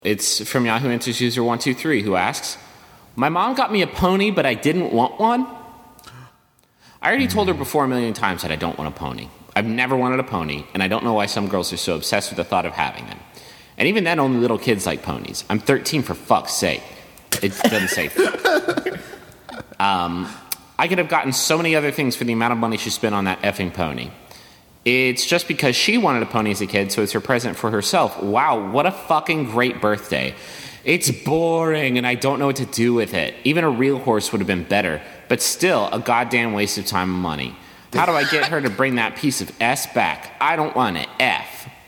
It's from Yahoo Answers user 123 who asks, my mom got me a pony, but I didn't want one. I already told her before a million times that I don't want a pony. I've never wanted a pony, and I don't know why some girls are so obsessed with the thought of having them. And even then, only little kids like ponies. I'm 13 for fuck's sake. It doesn't say. I could have gotten so many other things for the amount of money she spent on that effing pony. It's just because she wanted a pony as a kid, so it's her present for herself. Wow, what a fucking great birthday. It's boring, and I don't know what to do with it. Even a real horse would have been better, but still a goddamn waste of time and money. How do I get her to bring that piece of S back? I don't want it. F.